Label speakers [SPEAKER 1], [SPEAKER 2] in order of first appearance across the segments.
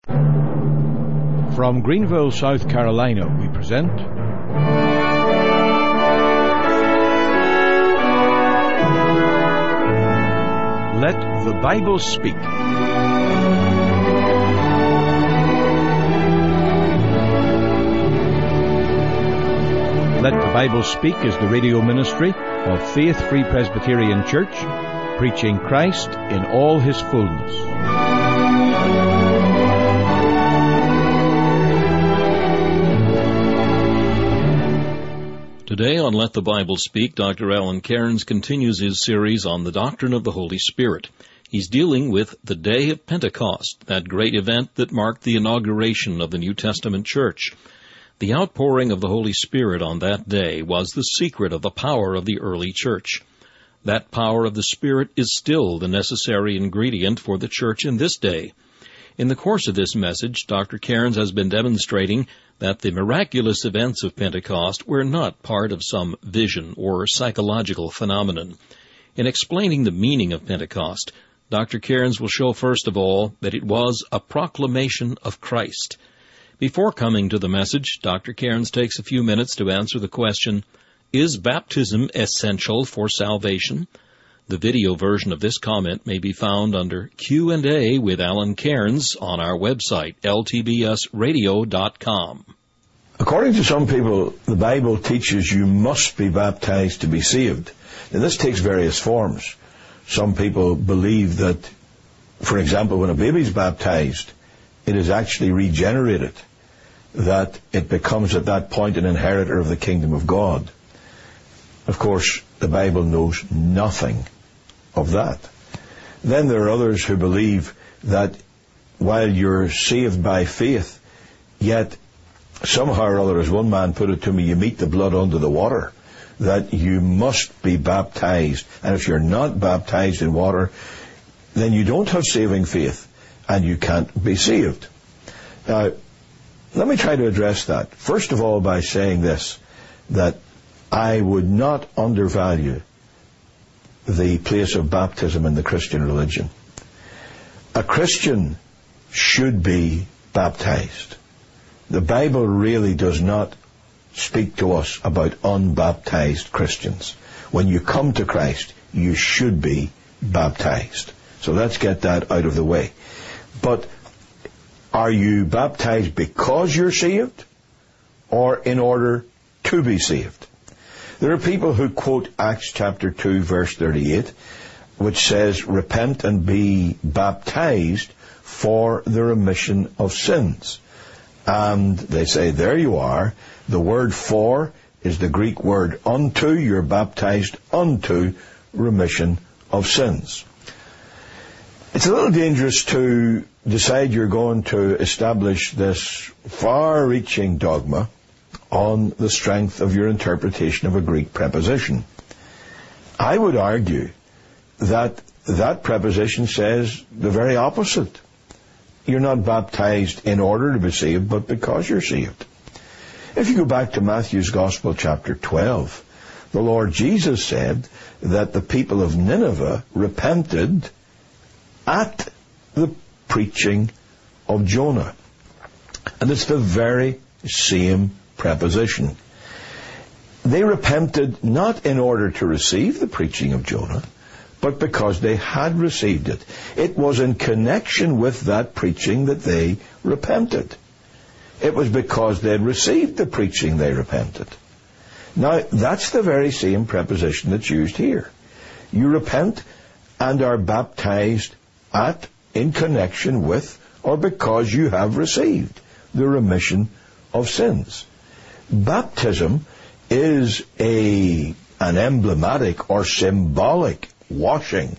[SPEAKER 1] From Greenville, South Carolina, we present Let the Bible Speak. Let the Bible Speak is the radio ministry of Faith Free Presbyterian Church, preaching Christ in all His fullness.
[SPEAKER 2] Today on Let the Bible Speak, Dr. Alan Cairns continues his series on the doctrine of the Holy Spirit. He's dealing with the Day of Pentecost, that great event that marked the inauguration of the New Testament church. The outpouring of the Holy Spirit on that day was the secret of the power of the early church. That power of the Spirit is still the necessary ingredient for the church in this day. In the course of this message, Dr. Cairns has been demonstrating that the miraculous events of Pentecost were not part of some vision or psychological phenomenon. In explaining the meaning of Pentecost, Dr. Cairns will show first of all that it was a proclamation of Christ. Before coming to the message, Dr. Cairns takes a few minutes to answer the question, is baptism essential for salvation? The video version of this comment may be found under Q&A with Alan Cairns on our website, ltbsradio.com.
[SPEAKER 3] According to some people, the Bible teaches you must be baptized to be saved. Now, this takes various forms. Some people believe that, for example, when a baby's baptized, it is actually regenerated, that it becomes at that point an inheritor of the kingdom of God. Of course, the Bible knows nothing of that. Then there are others who believe that while you're saved by faith, yet somehow or other, as one man put it to me, you meet the blood under the water, that you must be baptized. And if you're not baptized in water, then you don't have saving faith, and you can't be saved. Now, let me try to address that. First of all, by saying this, that I would not undervalue the place of baptism in the Christian religion. A Christian should be baptized. The Bible really does not speak to us about unbaptized Christians. When you come to Christ, you should be baptized. So let's get that out of the way. But are you baptized because you're saved, or in order to be saved? There are people who quote Acts chapter 2, verse 38, which says, repent and be baptized for the remission of sins. And they say, there you are. The word for is the Greek word unto. You're baptized unto remission of sins. It's a little dangerous to decide you're going to establish this far-reaching dogma on the strength of your interpretation of a Greek preposition. I would argue that that preposition says the very opposite. You're not baptized in order to be saved, but because you're saved. If you go back to Matthew's Gospel, chapter 12, the Lord Jesus said that the people of Nineveh repented at the preaching of Jonah. And it's the very same preposition. They repented not in order to receive the preaching of Jonah, but because they had received it. It was in connection with that preaching that they repented. It was because they had received the preaching they repented. Now, that's the very same preposition that's used here. You repent and are baptized at, in connection with, or because you have received the remission of sins. Baptism is an emblematic or symbolic washing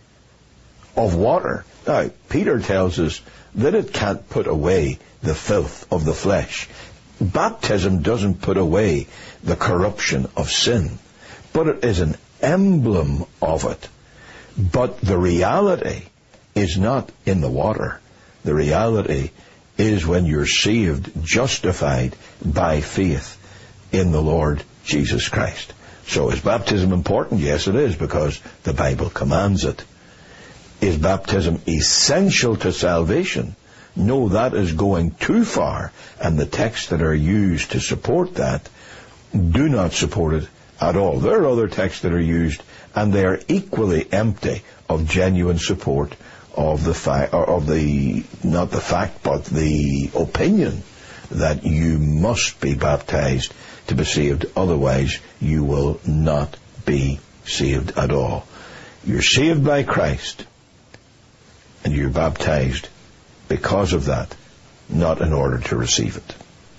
[SPEAKER 3] of water. Now, Peter tells us that it can't put away the filth of the flesh. Baptism doesn't put away the corruption of sin, but it is an emblem of it. But the reality is not in the water. The reality is when you're saved, justified by faith in the Lord Jesus Christ. So is baptism important? Yes, it is, because the Bible commands it. Is baptism essential to salvation? no, that is going too far, and the texts that are used to support that do not support it at all. There are other texts that are used, and they are equally empty of genuine support of the fact, or of the, not the fact, but the opinion that you must be baptized to be saved, otherwise you will not be saved at all. You're saved by Christ, and you're baptized because of that, not in order to receive it.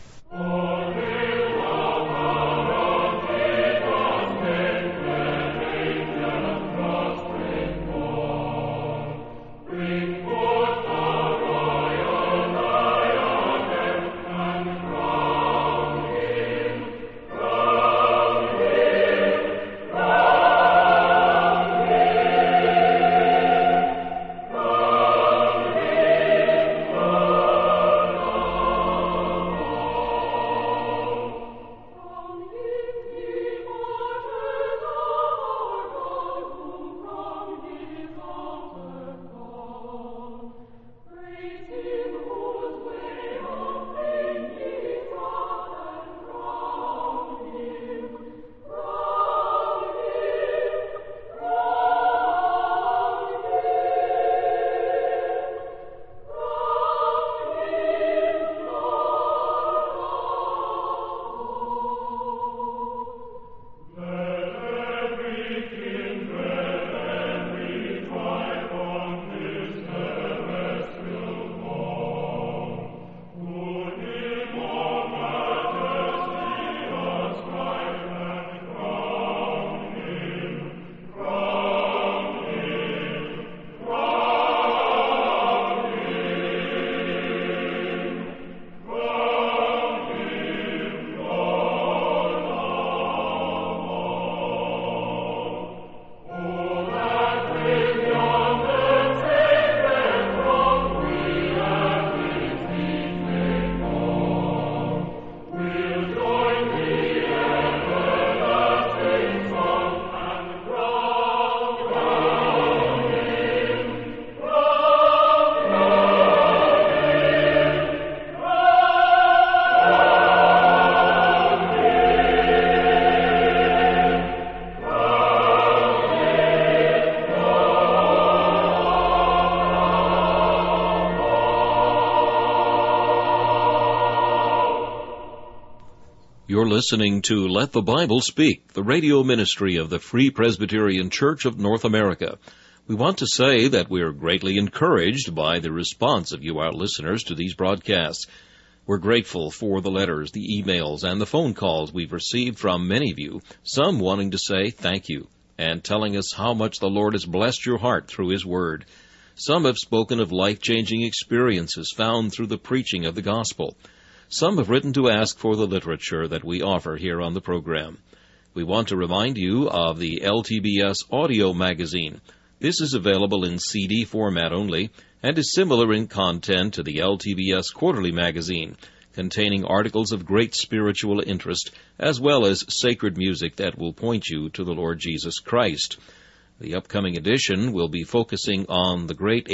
[SPEAKER 2] You're listening to Let the Bible Speak, the radio ministry of the Free Presbyterian Church of North America. We want to say that we are greatly encouraged by the response of you, our listeners, to these broadcasts. We're grateful for the letters, the emails, and the phone calls we've received from many of you, some wanting to say thank you, and telling us how much the Lord has blessed your heart through His Word. Some have spoken of life-changing experiences found through the preaching of the gospel. Some have written to ask for the literature that we offer here on the program. We want to remind you of the LTBS audio magazine. This is available in CD format only and is similar in content to the LTBS quarterly magazine, containing articles of great spiritual interest as well as sacred music that will point you to the Lord Jesus Christ. The upcoming edition will be focusing on the great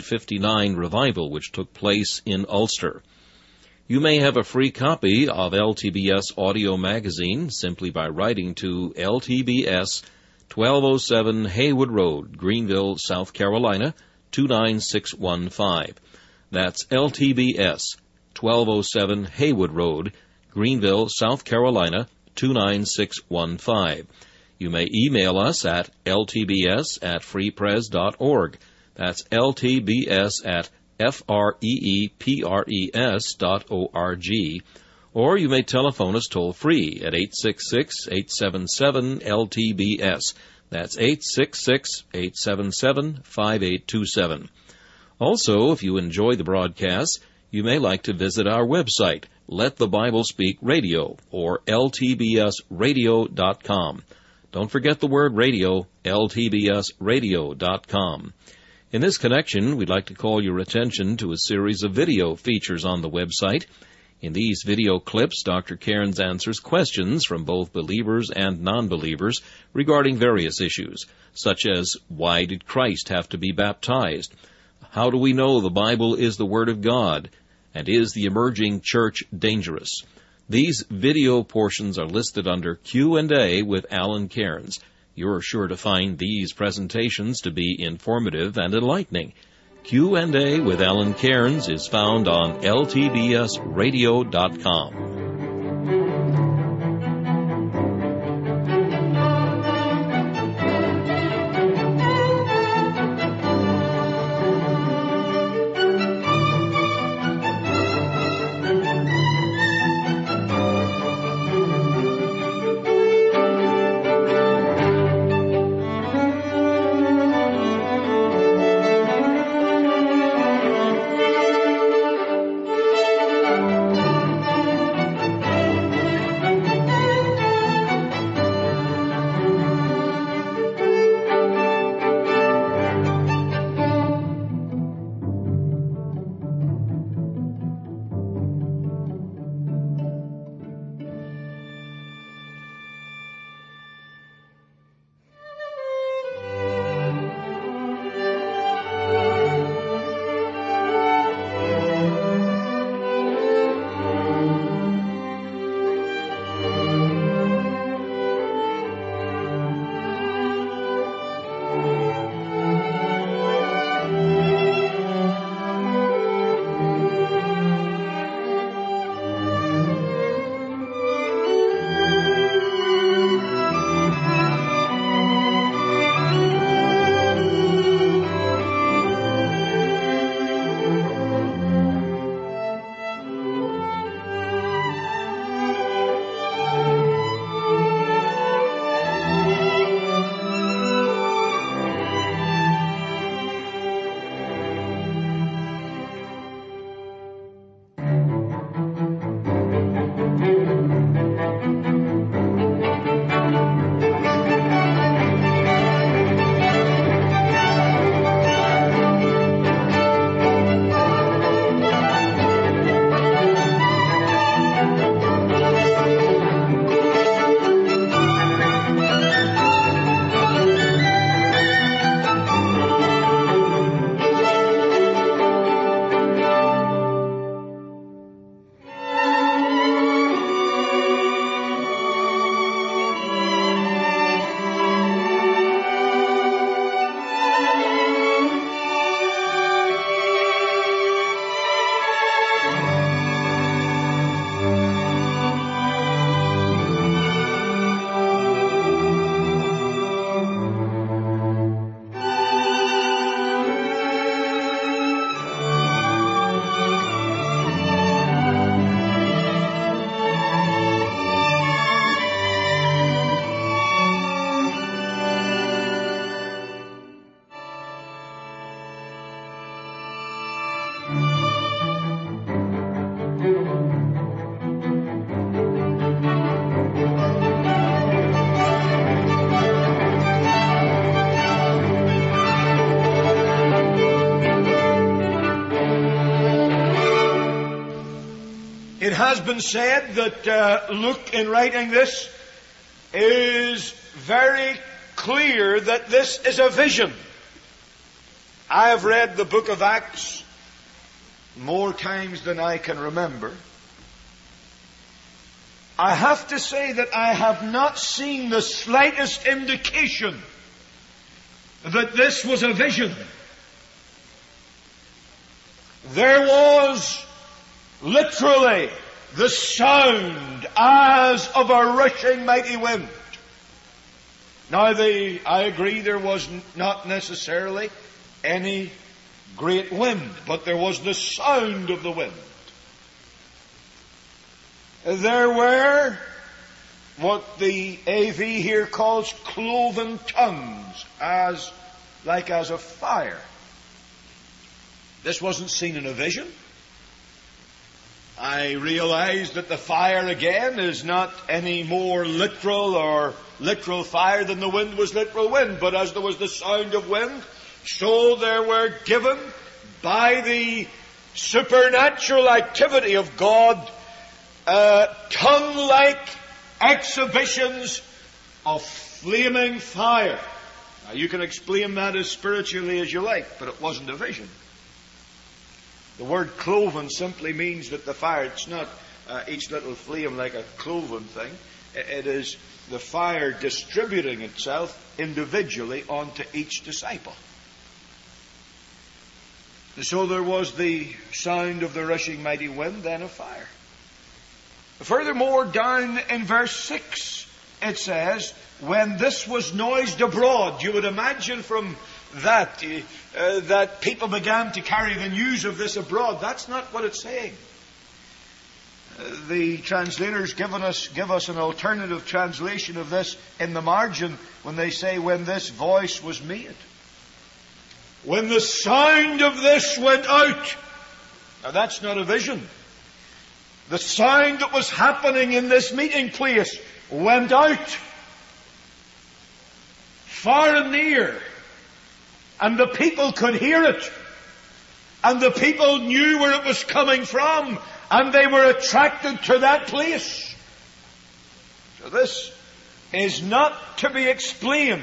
[SPEAKER 2] 1859 revival which took place in Ulster. You may have a free copy of LTBS Audio Magazine simply by writing to LTBS, 1207 Haywood Road, Greenville, South Carolina, 29615. That's LTBS, 1207 Haywood Road, Greenville, South Carolina, 29615. You may email us at ltbs@freepres.org. That's ltbs@freepres.org. Or you may telephone us toll-free at 866-877-LTBS. That's 866-877-5827. Also, if you enjoy the broadcast, you may like to visit our website, Let the Bible Speak Radio, or ltbsradio.com. Don't forget the word radio, ltbsradio.com. In this connection, we'd like to call your attention to a series of video features on the website. In these video clips, Dr. Cairns answers questions from both believers and non-believers regarding various issues, such as, why did Christ have to be baptized? How do we know the Bible is the Word of God? And is the emerging church dangerous? These video portions are listed under Q&A with Alan Cairns. You're sure to find these presentations to be informative and enlightening. Q&A with Alan Cairns is found on ltbsradio.com.
[SPEAKER 4] It has been said that Luke, in writing this, is very clear that this is a vision. I have read the book of Acts more times than I can remember. I have to say that I have not seen the slightest indication that this was a vision. There was literally the sound as of a rushing mighty wind. Now, I agree there was not necessarily any great wind, but there was the sound of the wind. There were what the AV here calls cloven tongues, as of fire. This wasn't seen in a vision. I realize that the fire again is not any more literal fire than the wind was literal wind. But as there was the sound of wind, so there were given by the supernatural activity of God tongue-like exhibitions of flaming fire. Now you can explain that as spiritually as you like, but it wasn't a vision. The word cloven simply means that the fire, it's not each little flame like a cloven thing. It is the fire distributing itself individually onto each disciple. So there was the sound of the rushing mighty wind, then a fire. Furthermore, down in verse 6, it says, when this was noised abroad. You would imagine from that that people began to carry the news of this abroad. That's not what it's saying. The translators give us an alternative translation of this in the margin when they say, when this voice was made. When the sound of this went out. Now that's not a vision. The sound that was happening in this meeting place went out. Far and near. And the people could hear it. And the people knew where it was coming from. And they were attracted to that place. So this is not to be explained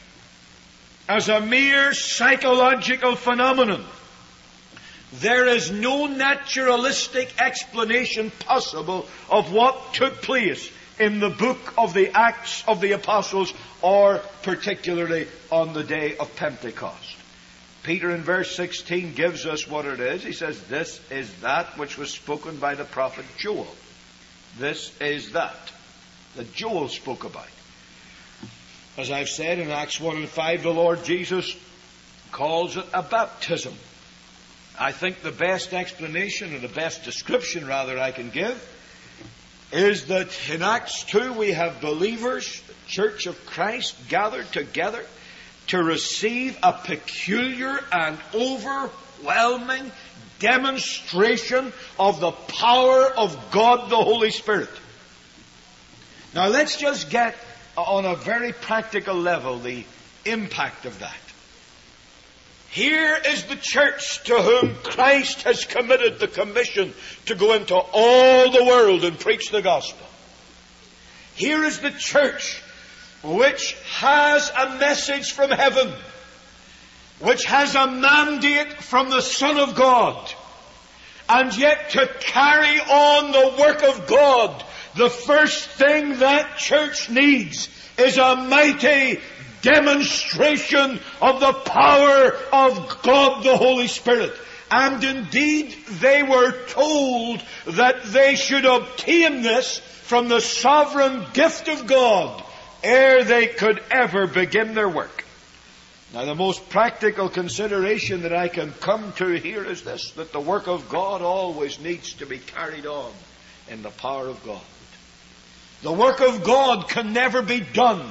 [SPEAKER 4] as a mere psychological phenomenon. There is no naturalistic explanation possible of what took place in the book of the Acts of the Apostles, or particularly on the day of Pentecost. Peter in verse 16 gives us what it is. He says, this is that which was spoken by the prophet Joel. This is that Joel spoke about. As I've said in Acts 1 and 5, the Lord Jesus calls it a baptism. I think the best explanation, or the best description rather I can give, is that in Acts 2 we have believers, the Church of Christ, gathered together to receive a peculiar and overwhelming demonstration of the power of God the Holy Spirit. Now let's just get on a very practical level the impact of that. Here is the church to whom Christ has committed the commission to go into all the world and preach the gospel. Here is the church which has a message from heaven, which has a mandate from the Son of God, and yet to carry on the work of God, the first thing that church needs is a mighty demonstration of the power of God the Holy Spirit. And indeed, they were told that they should obtain this from the sovereign gift of God ere they could ever begin their work. Now, the most practical consideration that I can come to here is this, that the work of God always needs to be carried on in the power of God. The work of God can never be done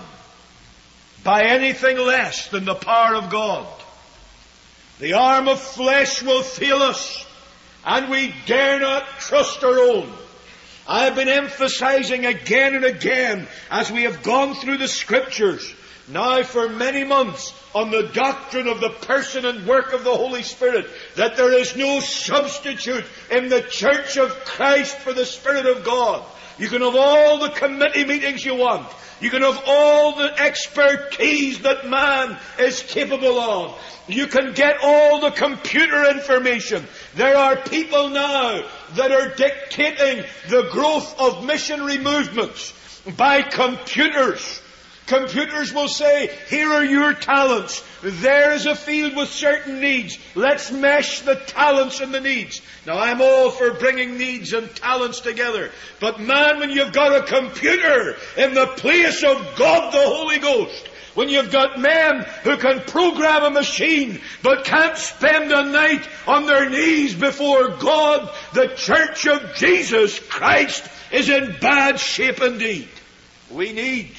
[SPEAKER 4] by anything less than the power of God. The arm of flesh will fail us, and we dare not trust our own. I have been emphasizing again and again, as we have gone through the Scriptures, now for many months, on the doctrine of the person and work of the Holy Spirit, that there is no substitute in the Church of Christ for the Spirit of God. You can have all the committee meetings you want. You can have all the expertise that man is capable of. You can get all the computer information. There are people now that are dictating the growth of missionary movements by computers. Computers will say, here are your talents. There is a field with certain needs. Let's mesh the talents and the needs. Now, I'm all for bringing needs and talents together. But man, when you've got a computer in the place of God the Holy Ghost, when you've got men who can program a machine but can't spend a night on their knees before God, the Church of Jesus Christ is in bad shape indeed. We need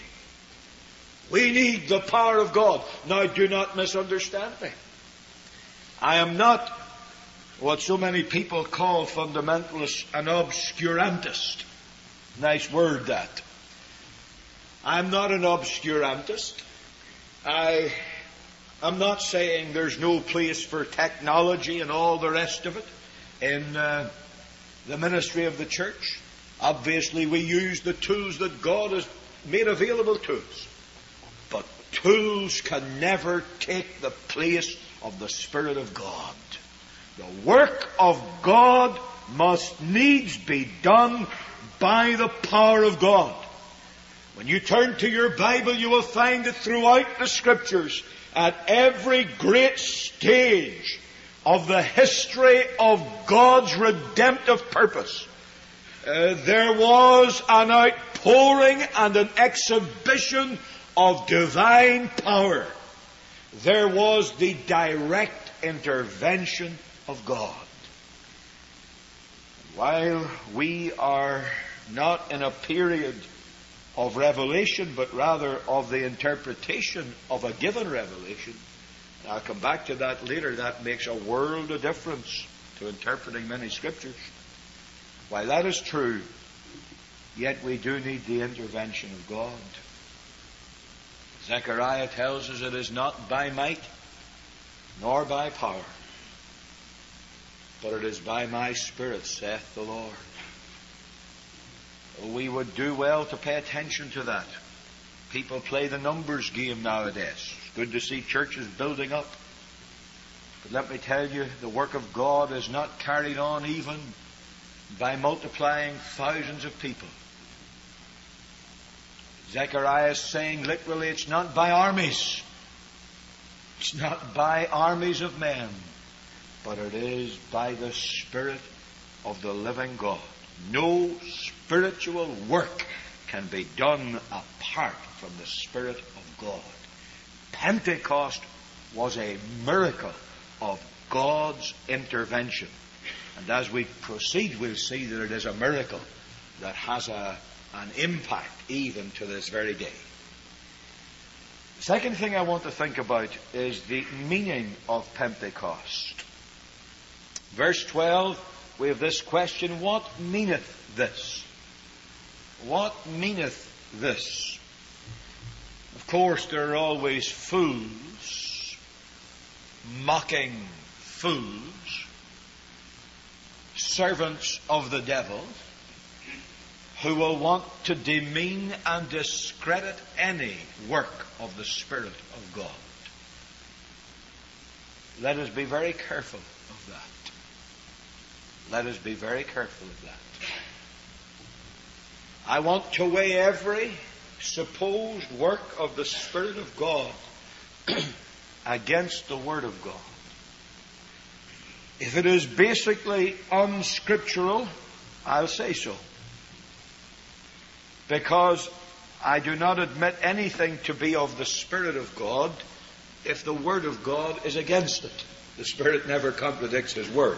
[SPEAKER 4] the power of God. Now, do not misunderstand me. I am not what so many people call fundamentalists, an obscurantist. Nice word, that. I'm not an obscurantist. I am not saying there's no place for technology and all the rest of it in the ministry of the church. Obviously, we use the tools that God has made available to us. But tools can never take the place of the Spirit of God. The work of God must needs be done by the power of God. When you turn to your Bible, you will find that throughout the Scriptures, at every great stage of the history of God's redemptive purpose, there was an outpouring and an exhibition of divine power. There was the direct intervention of God. While we are not in a period of revelation, but rather of the interpretation of a given revelation, and I'll come back to that later, that makes a world of difference to interpreting many Scriptures. While that is true, yet we do need the intervention of God. Zechariah tells us it is not by might nor by power, but it is by my Spirit, saith the Lord. We would do well to pay attention to that. People play the numbers game nowadays. It's good to see churches building up. But let me tell you, the work of God is not carried on even by multiplying thousands of people. Zechariah is saying literally, it's not by armies. It's not by armies of men, but it is by the Spirit of the living God. No spiritual work can be done apart from the Spirit of God. Pentecost was a miracle of God's intervention. And as we proceed, we'll see that it is a miracle that has an impact even to this very day. The second thing I want to think about is the meaning of Pentecost. Verse 12, we have this question, what meaneth this? What meaneth this? Of course, there are always fools, mocking fools, servants of the devil, who will want to demean and discredit any work of the Spirit of God. Let us be very careful of that. Let us be very careful of that. I want to weigh every supposed work of the Spirit of God against the Word of God. If it is basically unscriptural, I'll say so. Because I do not admit anything to be of the Spirit of God if the Word of God is against it. The Spirit never contradicts His Word.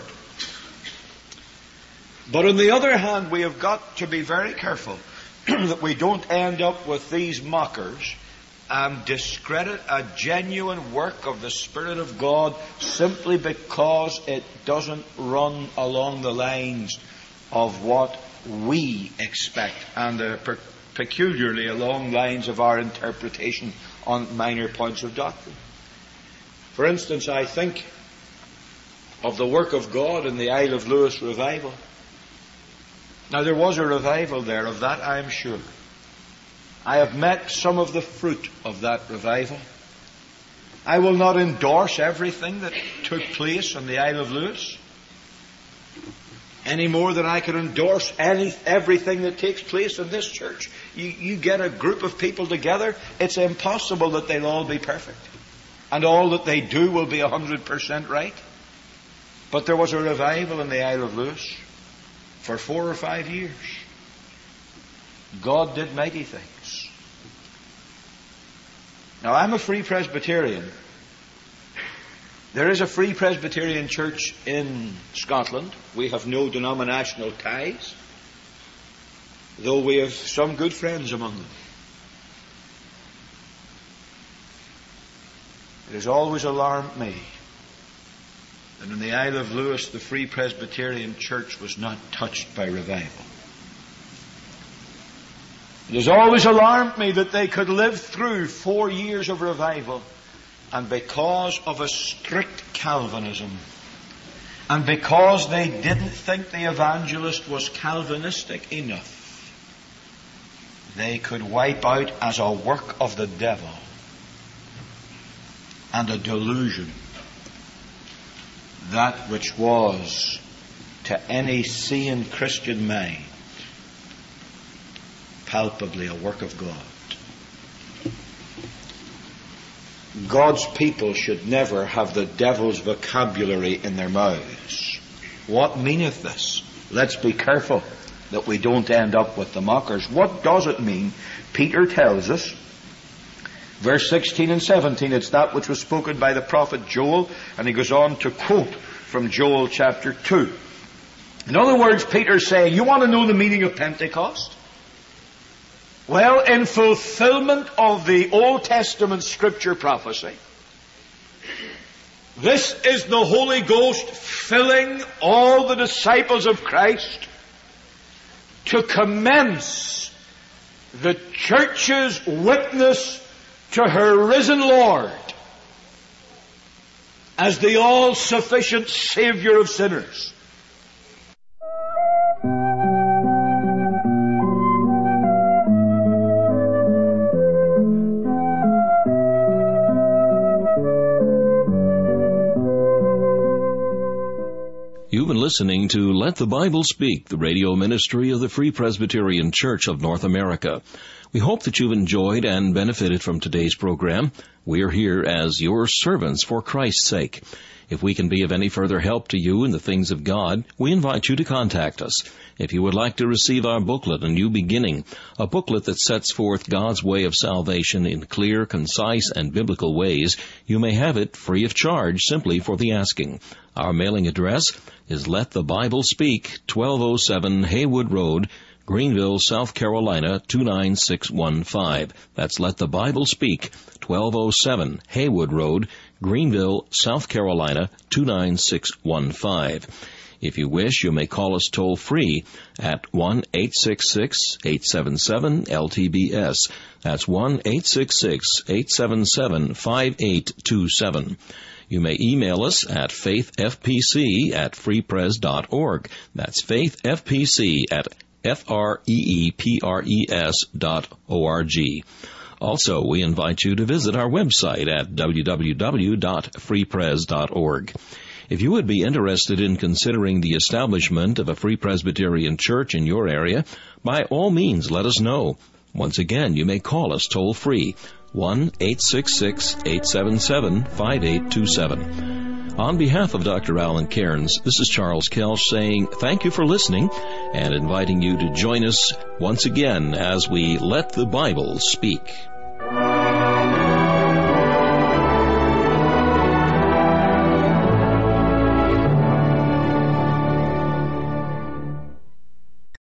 [SPEAKER 4] But on the other hand, we have got to be very careful that we don't end up with these mockers and discredit a genuine work of the Spirit of God simply because it doesn't run along the lines of what we expect, and peculiarly along lines of our interpretation on minor points of doctrine. For instance, I think of the work of God in the Isle of Lewis revival. Now, there was a revival there, of that I am sure. I have met some of the fruit of that revival. I will not endorse everything that took place on the Isle of Lewis, any more than I can endorse everything that takes place in this church. You get a group of people together, it's impossible that they'll all be perfect. And all that they do will be 100% right. But there was a revival in the Isle of Lewis for 4 or 5 years. God did mighty things. Now, I'm a Free Presbyterian. There is a Free Presbyterian church in Scotland. We have no denominational ties, though we have some good friends among them. It has always alarmed me that in the Isle of Lewis the Free Presbyterian church was not touched by revival. It has always alarmed me that they could live through 4 years of revival, and because of a strict Calvinism, and because they didn't think the evangelist was Calvinistic enough, they could wipe out as a work of the devil and a delusion that which was to any sane Christian mind palpably a work of God. God's people should never have the devil's vocabulary in their mouths. What meaneth this? Let's be careful that we don't end up with the mockers. What does it mean? Peter tells us, verse 16 and 17, it's that which was spoken by the prophet Joel, and he goes on to quote from Joel chapter 2. In other words, Peter's saying, you want to know the meaning of Pentecost? Well, in fulfillment of the Old Testament scripture prophecy, this is the Holy Ghost filling all the disciples of Christ to commence the church's witness to her risen Lord as the all-sufficient Savior of sinners.
[SPEAKER 2] You've been listening to Let the Bible Speak, the radio ministry of the Free Presbyterian Church of North America. We hope that you've enjoyed and benefited from today's program. We are here as your servants for Christ's sake. If we can be of any further help to you in the things of God, we invite you to contact us. If you would like to receive our booklet, A New Beginning, a booklet that sets forth God's way of salvation in clear, concise, and biblical ways, you may have it free of charge simply for the asking. Our mailing address is Let the Bible Speak, 1207 Haywood Road, Greenville, South Carolina, 29615. That's Let the Bible Speak, 1207 Haywood Road, Greenville, South Carolina, 29615. If you wish, you may call us toll-free at 1-866-877-LTBS. That's 1-866-877-5827. You may email us at faithfpc@freepres.org. That's faithfpc@freepres.org. Also, we invite you to visit our website at www.freepres.org. If you would be interested in considering the establishment of a Free Presbyterian Church in your area, by all means let us know. Once again, you may call us toll-free, 1-866-877-5827. On behalf of Dr. Alan Cairns, this is Charles Kelch saying thank you for listening and inviting you to join us once again as we let the Bible speak.